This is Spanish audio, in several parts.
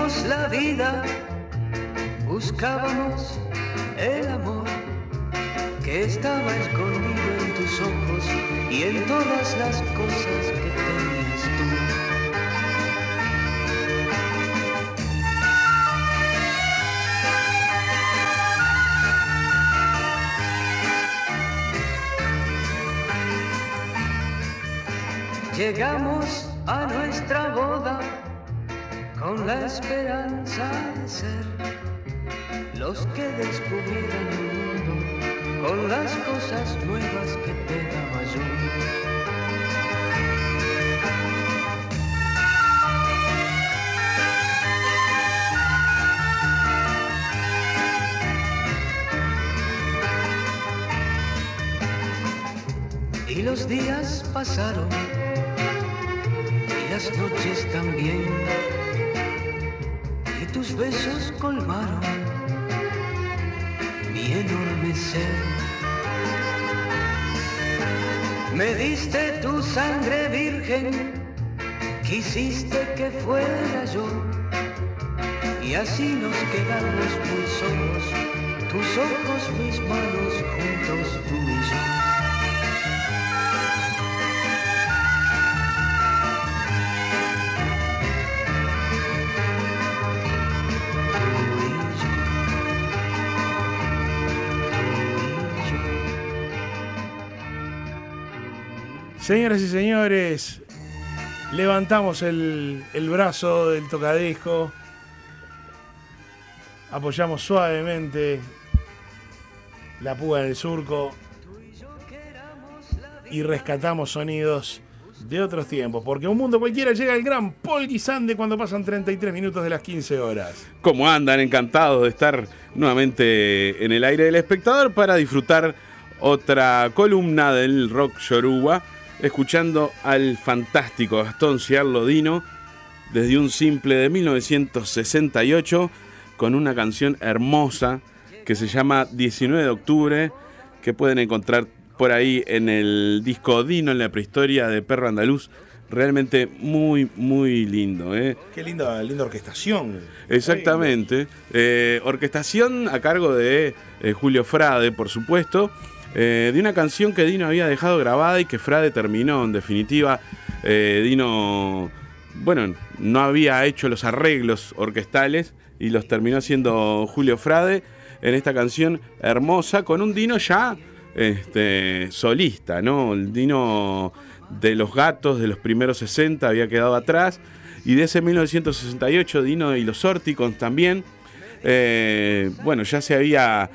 Buscábamos la vida, buscábamos el amor que estaba escondido en tus ojos y en todas las cosas que tenías tú. Llegamos a nuestra boda con la esperanza de ser los que descubrieran el mundo con las cosas nuevas que te daba yo. Y los días pasaron y las noches también, y tus besos colmaron mi enorme ser. Me diste tu sangre virgen, quisiste que fuera yo, y así nos quedamos muy solos, tus ojos, mis manos, juntos tú y yo. Señoras y señores, levantamos el brazo del tocadisco, apoyamos suavemente la púa del surco y rescatamos sonidos de otros tiempos, porque un mundo cualquiera llega el gran Paul Guisande cuando pasan 33 minutos de las 15 horas. ¿Cómo andan? Encantados de estar nuevamente en el aire del espectador para disfrutar otra columna del rock yoruba, escuchando al fantástico Gastón Ciarlo Dino desde un simple de 1968 con una canción hermosa que se llama 19 de octubre, que pueden encontrar por ahí en el disco Dino en la prehistoria de Perro Andaluz. Realmente muy, muy lindo, ¿eh? Qué linda orquestación. Exactamente. Orquestación a cargo de Julio Frade, por supuesto. De una canción que Dino había dejado grabada y que Frade terminó, en definitiva. Dino, bueno, no había hecho los arreglos orquestales y los terminó haciendo Julio Frade en esta canción hermosa, con un Dino ya solista, ¿no? El Dino de los Gatos de los primeros 60 había quedado atrás, y de ese 1968 Dino y los Orticons también, bueno, ya se había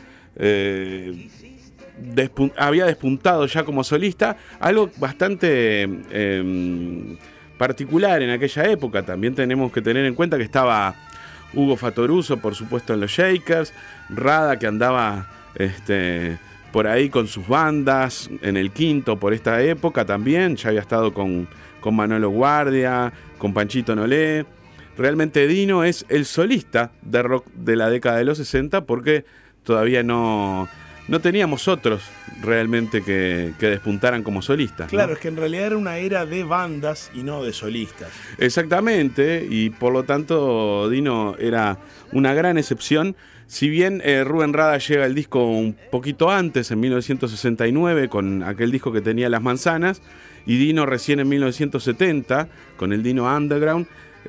despuntado ya como solista, algo bastante particular en aquella época. También tenemos que tener en cuenta que estaba Hugo Fatoruso, por supuesto, en los Shakers, Rada, que andaba por ahí con sus bandas, en el Quinto por esta época también, ya había estado con Manolo Guardia, con Panchito Nolé. Realmente Dino es el solista de rock de la década de los 60, porque todavía no teníamos otros realmente que despuntaran como solistas, Claro, ¿no? es que en realidad era una era de bandas y no de solistas. Exactamente, y por lo tanto Dino era una gran excepción. Si bien Rubén Rada llega al disco un poquito antes, en 1969, con aquel disco que tenía Las Manzanas, y Dino recién en 1970, con el Dino Underground,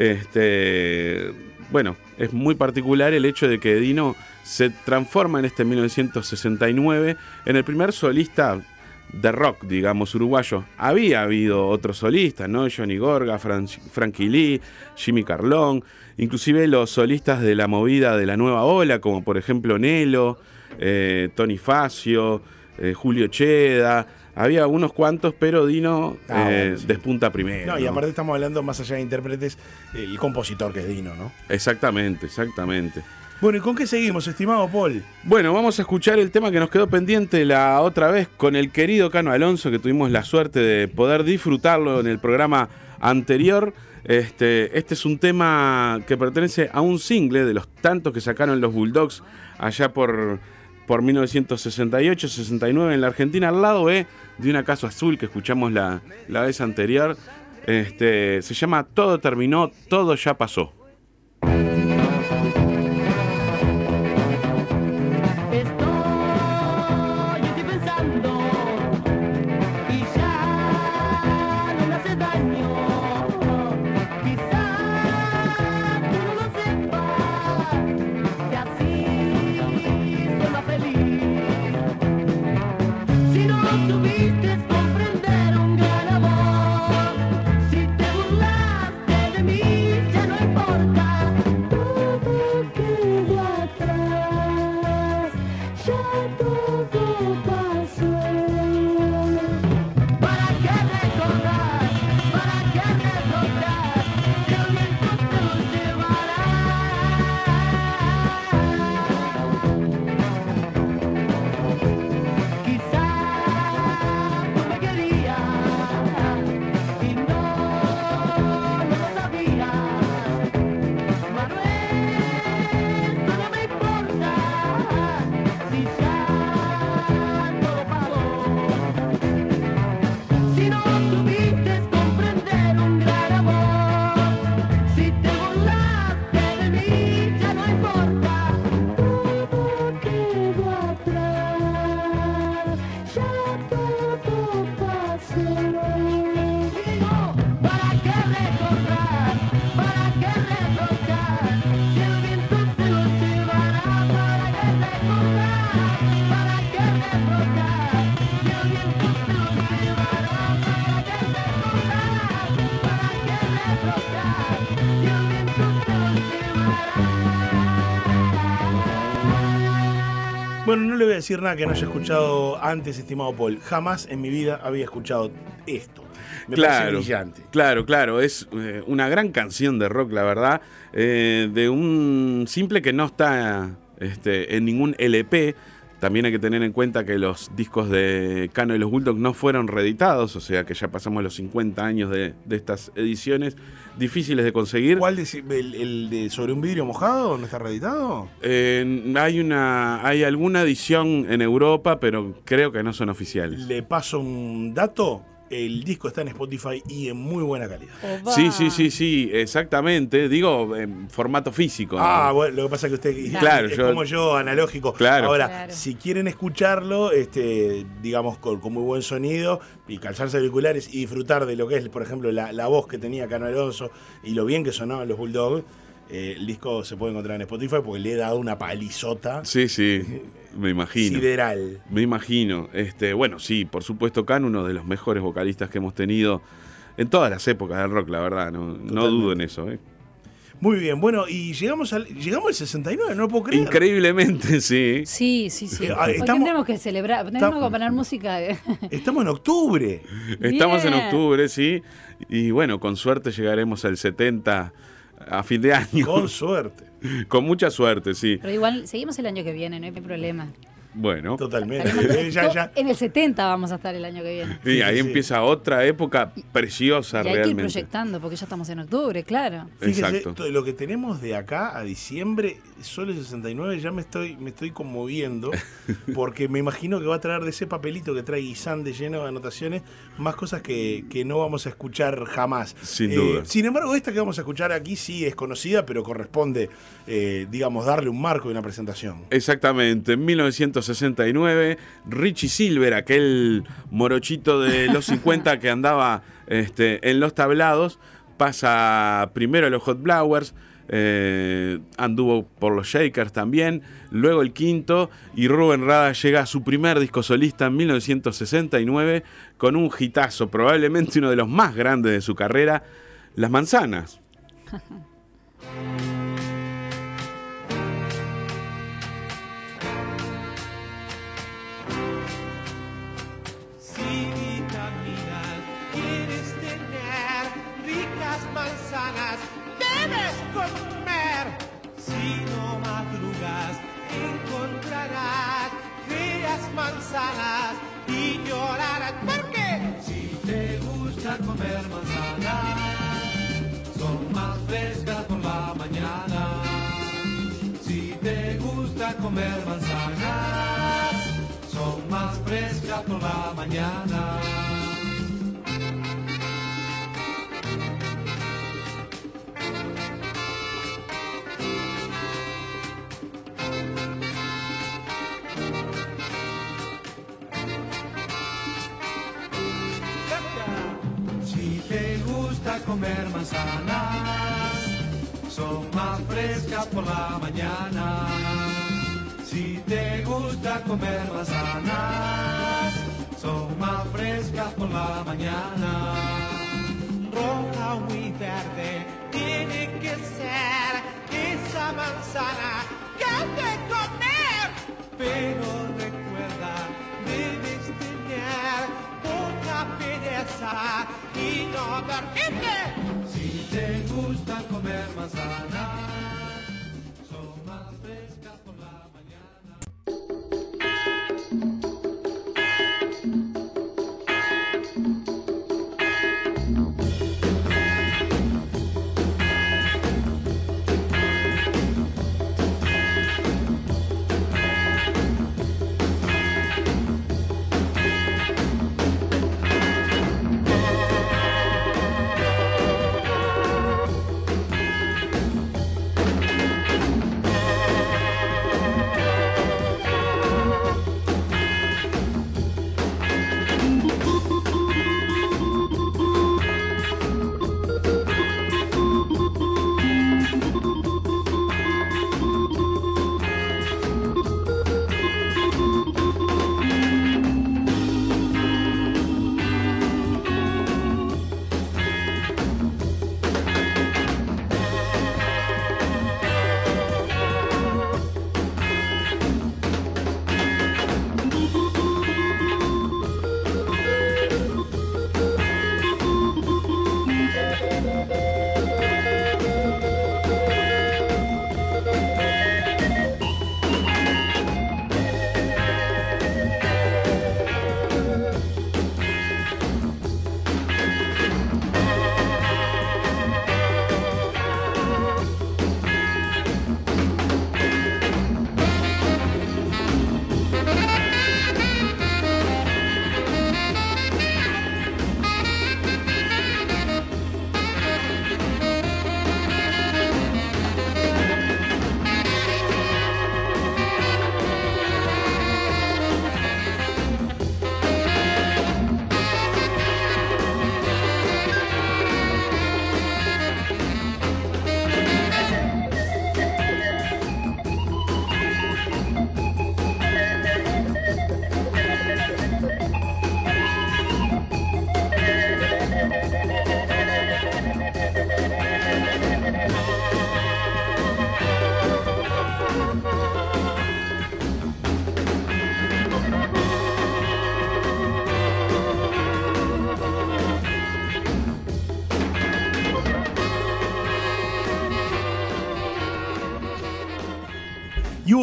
bueno, es muy particular el hecho de que Dino se transforma en 1969 en el primer solista de rock, digamos, uruguayo. Había habido otros solistas, ¿no? Johnny Gorga, Frankie Lee, Jimmy Carlón, inclusive los solistas de la movida de la nueva ola, como por ejemplo Nelo, Tony Facio, Julio Cheda. Había unos cuantos, pero Dino Sí. despunta primero. No, y aparte estamos hablando, más allá de intérpretes, el compositor que es Dino, ¿no? Exactamente. Bueno, ¿y con qué seguimos, estimado Paul? Bueno, vamos a escuchar el tema que nos quedó pendiente la otra vez con el querido Cano Alonso, que tuvimos la suerte de poder disfrutarlo en el programa anterior. Este es un tema que pertenece a un single de los tantos que sacaron los Bulldogs allá por 1968-69 en la Argentina, al lado B de Un acaso azul que escuchamos la vez anterior. Se llama Todo terminó, todo ya pasó. Bueno, no le voy a decir nada que no haya escuchado antes, estimado Paul. Jamás en mi vida había escuchado esto. Me parece brillante. Claro. Es una gran canción de rock, la verdad. De un simple que no está en ningún LP. También hay que tener en cuenta que los discos de Cano y los Bulldogs no fueron reeditados, o sea que ya pasamos los 50 años de estas ediciones, difíciles de conseguir. ¿Cuál el de Sobre un vidrio mojado no está reeditado? Hay alguna edición en Europa, pero creo que no son oficiales. Le paso un dato. El disco está en Spotify y en muy buena calidad. Opa. Sí, exactamente. Digo, en formato físico. Bueno, lo que pasa es que usted claro, es como yo, analógico. Claro. Ahora, si quieren escucharlo, digamos, con muy buen sonido y calzarse auriculares y disfrutar de lo que es, por ejemplo, la voz que tenía Cano Alonso y lo bien que sonaban los Bulldogs, el disco se puede encontrar en Spotify porque le he dado una palizota. Sí, me imagino. Sideral. Me imagino. Bueno, sí, por supuesto, Cano, uno de los mejores vocalistas que hemos tenido en todas las épocas del rock, la verdad. No dudo en eso. Muy bien, bueno, y llegamos al 69, no lo puedo creer. Increíblemente, sí. Sí. Porque tenemos que celebrar, tenemos que poner música. Estamos en octubre. Estamos en Bien. octubre, sí. Y bueno, con suerte llegaremos al 70 a fin de año. Con suerte. Con mucha suerte, sí. Pero igual seguimos el año que viene, no hay problema. Bueno. Totalmente. Ya. En el 70 vamos a estar el año que viene. Y ahí empieza otra época preciosa Y hay que ir realmente. proyectando, porque ya estamos en octubre, claro. Fíjese, Exacto. lo que tenemos de acá a diciembre, solo el 69, ya me estoy conmoviendo, porque me imagino que va a traer de ese papelito que trae Guisande lleno de anotaciones, más cosas que no vamos a escuchar jamás. Sin duda. Sin embargo, esta que vamos a escuchar aquí sí es conocida, pero corresponde, digamos, darle un marco y una presentación. Exactamente, en 1969, Richie Silver, aquel morochito de los 50 que andaba en los tablados, pasa primero a los Hot Blowers, anduvo por los Shakers también, luego el Quinto, y Rubén Rada llega a su primer disco solista en 1969 con un hitazo, probablemente uno de los más grandes de su carrera, Las Manzanas. Manzanas debes comer. Si no madrugas, encontrarás bellas manzanas y llorarás. ¿Por qué? Si te gusta comer manzanas, son más frescas por la mañana. Si te gusta comer manzanas, son más frescas por la mañana. Comer manzanas, son más frescas por la mañana. Si te gusta comer manzanas, son más frescas por la mañana. Roja, muy verde, tiene que ser esa manzana que has de comer. Pero recuerda, debes tener poca pereza y no dormirte. Si te gusta comer manzanas, son más frescas por la mañana.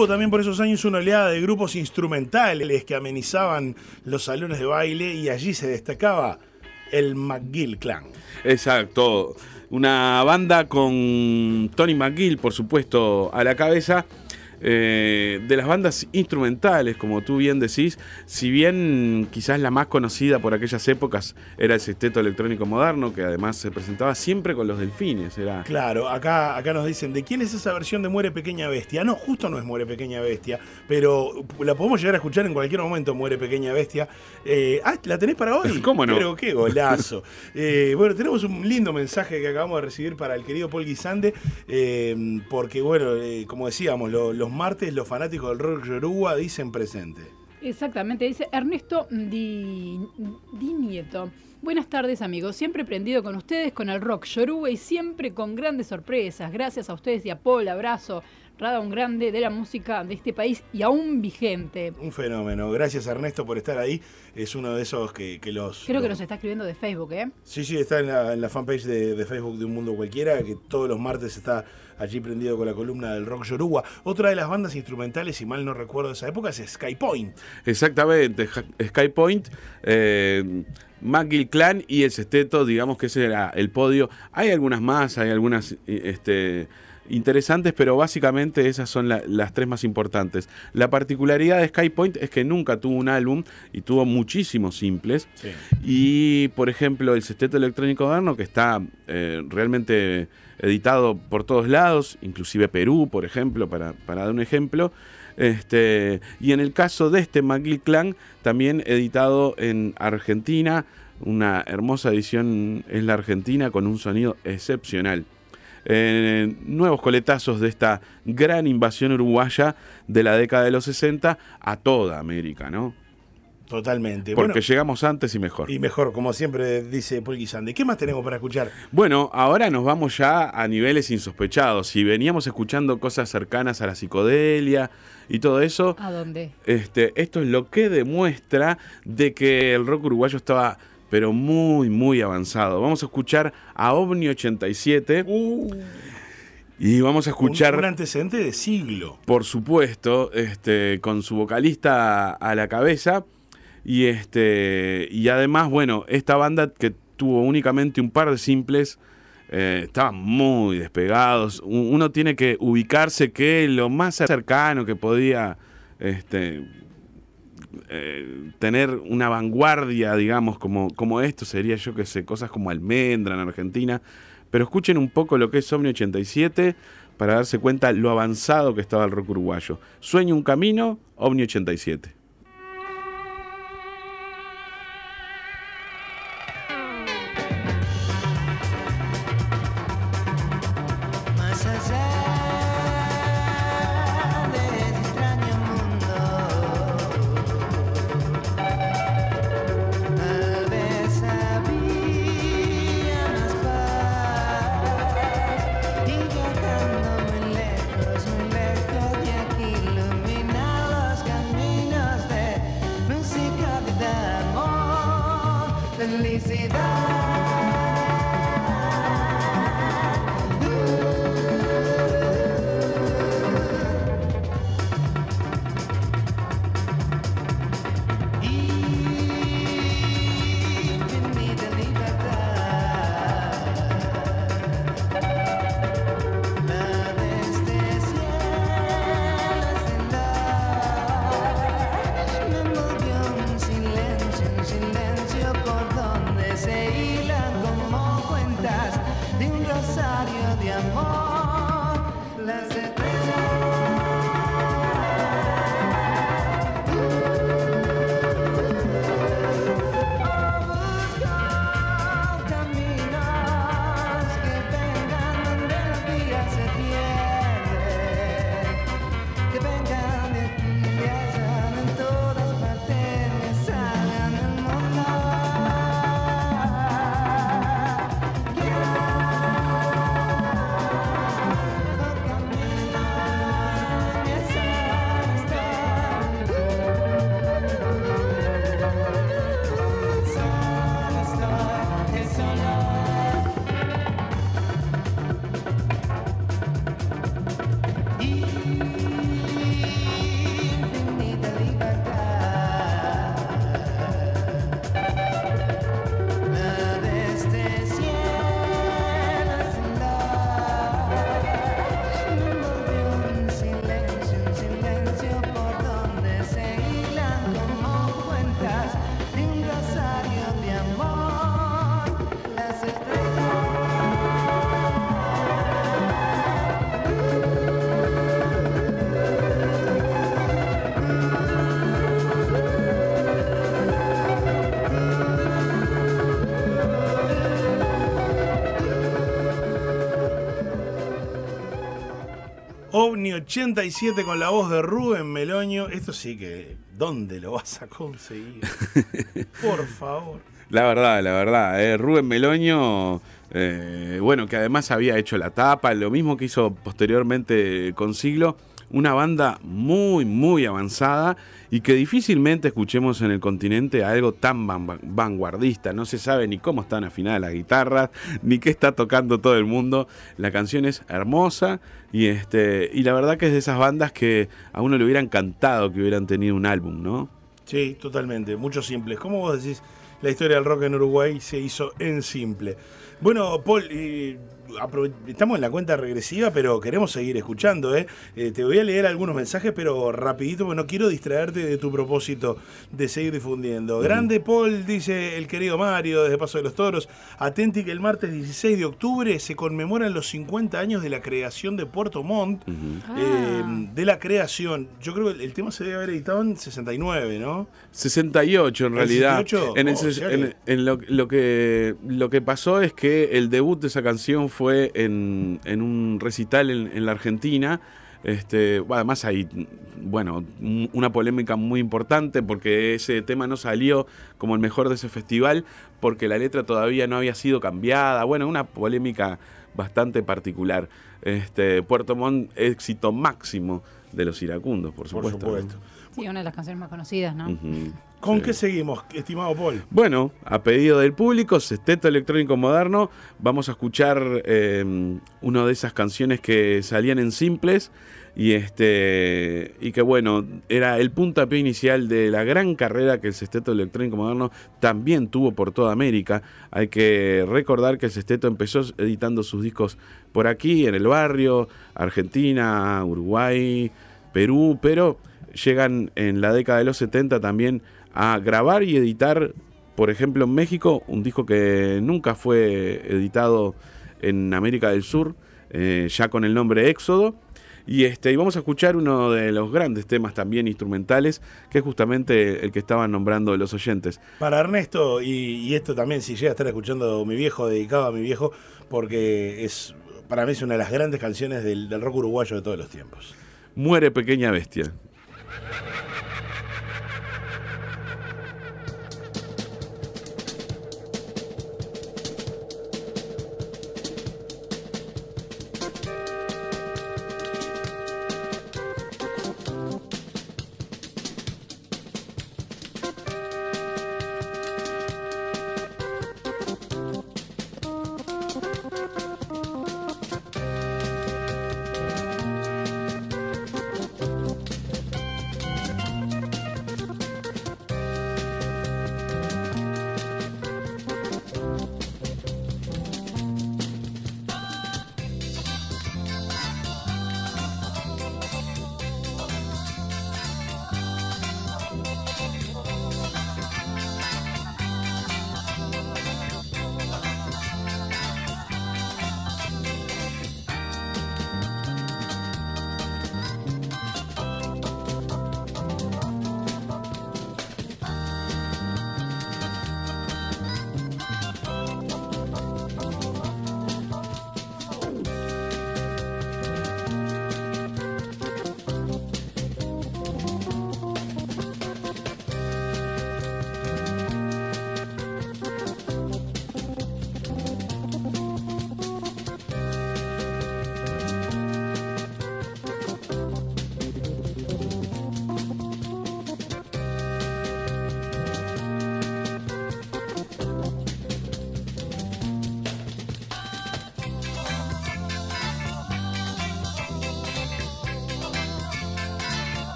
Hubo también por esos años una oleada de grupos instrumentales que amenizaban los salones de baile y allí se destacaba el McGill Clan. Exacto. Una banda con Tony McGill, por supuesto, a la cabeza. De las bandas instrumentales, como tú bien decís, si bien quizás la más conocida por aquellas épocas era el Sexteto Electrónico Moderno, que además se presentaba siempre con los Delfines. Claro, acá nos dicen, ¿de quién es esa versión de Muere Pequeña Bestia? No, justo no es Muere Pequeña Bestia, pero la podemos llegar a escuchar en cualquier momento, Muere Pequeña Bestia. ¿La tenés para hoy? ¿Cómo no? Pero qué golazo. Bueno, tenemos un lindo mensaje que acabamos de recibir para el querido Paul Guisande, porque bueno, como decíamos, los martes los fanáticos del rock yoruba dicen presente. Exactamente, dice Ernesto Di Nieto. Buenas tardes, amigos. Siempre prendido con ustedes, con el rock yoruba y siempre con grandes sorpresas. Gracias a ustedes y a Paul. Abrazo. Rada, un grande de la música de este país y aún vigente. Un fenómeno. Gracias, Ernesto, por estar ahí. Es uno de esos que los... Creo que nos está escribiendo de Facebook, ¿eh? Sí, está en la fanpage de Facebook de Un Mundo Cualquiera, que todos los martes está allí prendido con la columna del rock yoruba. Otra de las bandas instrumentales, si mal no recuerdo de esa época, es Skypoint. Exactamente, Skypoint, McGill Clan y el Sexteto, digamos que ese era el podio. Hay algunas más, hay algunas interesantes, pero básicamente esas son las tres más importantes. La particularidad de Skypoint es que nunca tuvo un álbum y tuvo muchísimos simples. Sí. Y, por ejemplo, el Sexteto Electrónico Moderno, que está realmente editado por todos lados, inclusive Perú, por ejemplo, para dar un ejemplo. Y en el caso de McGill Clan, también editado en Argentina, una hermosa edición en la Argentina con un sonido excepcional. Nuevos coletazos de esta gran invasión uruguaya de la década de los 60 a toda América, ¿no? Totalmente. Porque llegamos antes y mejor. Y mejor, como siempre dice Paul Guisande. ¿Qué más tenemos para escuchar? Bueno, ahora nos vamos ya a niveles insospechados. Si veníamos escuchando cosas cercanas a la psicodelia y todo eso... ¿A dónde? Esto es lo que demuestra de que el rock uruguayo estaba... pero muy, muy avanzado. Vamos a escuchar a OVNI 87. Y vamos a escuchar... Un antecedente de siglo. Por supuesto, con su vocalista a la cabeza. Y además, bueno, esta banda que tuvo únicamente un par de simples, estaban muy despegados. Uno tiene que ubicarse que lo más cercano que podía... tener una vanguardia, digamos, como esto sería, yo que sé, cosas como Almendra en Argentina, pero escuchen un poco lo que es OVNI 87 para darse cuenta lo avanzado que estaba el rock uruguayo. Sueño un camino, OVNI 87. Silencio por donde se iba. Omni 87 con la voz de Rubén Meloño. Esto sí que, ¿dónde lo vas a conseguir? Por favor. La verdad, Rubén Meloño, bueno, que además había hecho la tapa, lo mismo que hizo posteriormente con Siglo, una banda muy, muy avanzada y que difícilmente escuchemos en el continente algo tan vanguardista. No se sabe ni cómo están afinadas las guitarras, ni qué está tocando todo el mundo. La canción es hermosa y la verdad que es de esas bandas que a uno le hubiera encantado que hubieran tenido un álbum, ¿no? Sí, totalmente, mucho simples. Como vos decís, la historia del rock en Uruguay se hizo en simple. Bueno, Paul, estamos en la cuenta regresiva, pero queremos seguir escuchando, ¿eh? Te voy a leer algunos mensajes, pero rapidito, porque no quiero distraerte de tu propósito de seguir difundiendo. Grande Paul, dice el querido Mario, desde Paso de los Toros. Atenti que el martes 16 de octubre se conmemoran los 50 años de la creación de Puerto Montt. De la creación, yo creo que el tema se debe haber editado en 69, ¿no? 68 en realidad. 68? Lo que pasó es que el debut de esa canción fue en un recital en la Argentina. Además hay, bueno, una polémica muy importante porque ese tema no salió como el mejor de ese festival porque la letra todavía no había sido cambiada. Bueno, una polémica bastante particular. Puerto Montt, éxito máximo de los iracundos, por supuesto. Por supuesto. Sí, una de las canciones más conocidas, ¿no? ¿Con qué seguimos, estimado Paul? Bueno, a pedido del público, Sexteto Electrónico Moderno, vamos a escuchar una de esas canciones que salían en simples y que bueno, era el puntapié inicial de la gran carrera que el Sexteto Electrónico Moderno también tuvo por toda América. Hay que recordar que el Sexteto empezó editando sus discos por aquí, en el barrio, Argentina, Uruguay, Perú, pero llegan en la década de los 70 también a grabar y editar, por ejemplo en México, un disco que nunca fue editado en América del Sur, ya con el nombre Éxodo. Y vamos a escuchar uno de los grandes temas también instrumentales, que es justamente el que estaban nombrando los oyentes. Para Ernesto, y esto también, si llega a estar escuchando mi viejo, dedicado a mi viejo, porque para mí es una de las grandes canciones del rock uruguayo de todos los tiempos. Muere Pequeña Bestia.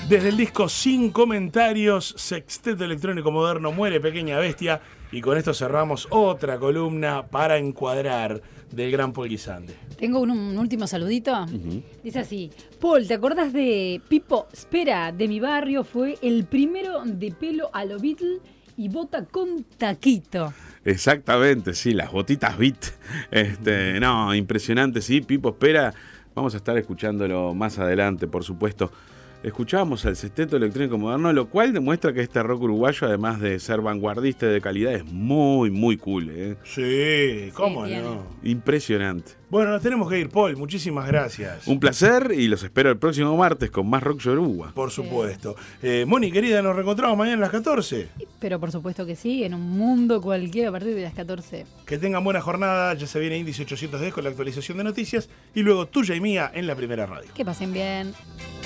Desde el disco Sin Comentarios, Sexteto Electrónico Moderno, Muere Pequeña Bestia. Y con esto cerramos otra columna para encuadrar del gran Paul Guisande. Tengo un último saludito. Dice así: Paul, ¿te acordás de Pipo Spera de mi barrio? Fue el primero de pelo a lo Beatle y bota con taquito. Exactamente, sí, las botitas Beat. No, impresionante, sí, Pipo Spera. Vamos a estar escuchándolo más adelante, por supuesto. Escuchábamos al Sexteto Electrónico Moderno, lo cual demuestra que este rock uruguayo, además de ser vanguardista y de calidad, es muy, muy cool, ¿eh? Sí, ¿cómo Sí, no? Impresionante. Bueno, nos tenemos que ir, Paul. Muchísimas gracias. Un placer y los espero el próximo martes con más Rock Yoruba. Por supuesto. Moni, querida, nos reencontramos mañana a las 14. Pero por supuesto que sí, en un mundo cualquiera a partir de las 14. Que tengan buena jornada. Ya se viene Índice 810 con la actualización de noticias. Y luego tuya y mía en la primera radio. Que pasen bien.